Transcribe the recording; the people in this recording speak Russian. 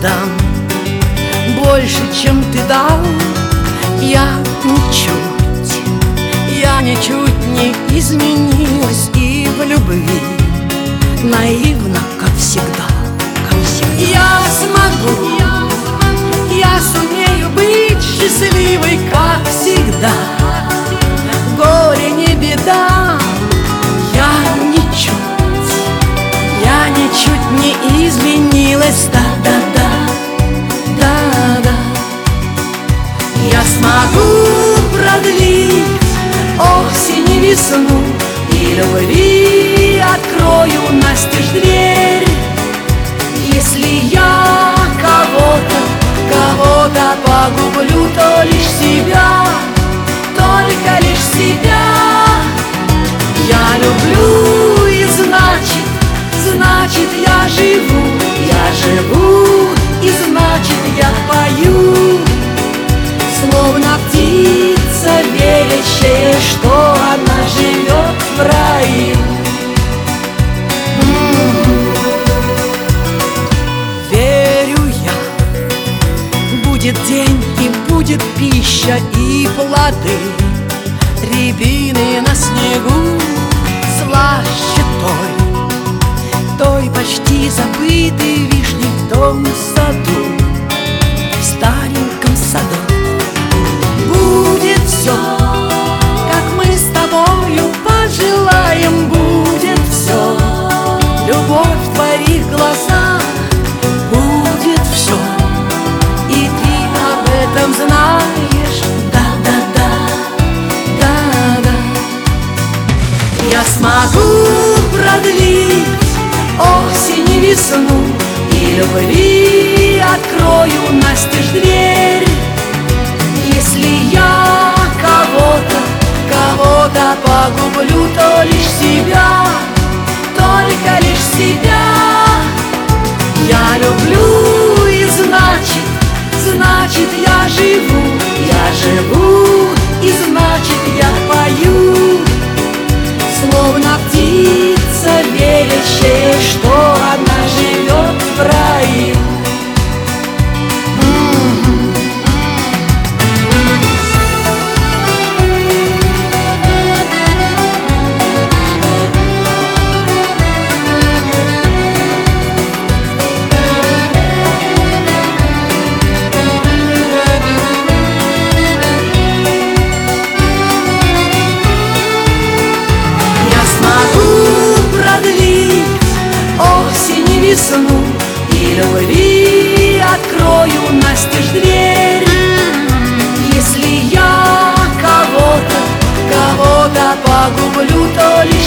отдам больше, чем ты дал. Я ничуть не изменилась и в любви наивна, как всегда, как всегда. Я сумею быть счастливой, как всегда. Горе не беда, я ничуть не изменилась, да-да-да, да-да. Я смогу продлить осень и весну, и любви открою настежь дверь. Если я кого-то погублю, то лишь себя, только лишь себя. Я люблю, и значит я живу, и значит я пою, словно птица, верящая, что она живет в раю. Верю я, будет день и будет пища и плоды, рябины на снегу слаще той почти забытой вишни в том саду, в стареньком саду. Будет все, как мы с тобою пожелаем, будет все. Любовь в твоих глазах, будет все, и ты об этом знаешь, да-да-да, да-да. Я смогу продлить осень и весну, и любви открою настежь дверь. Если я кого-то погублю, то лишь себя, только лишь себя. Я люблю, и значит я живу, и значит я пою, словно птица, верящая, что она живет в раю. Весну и любви открою настежь дверь. Если я кого-то погублю, то лишь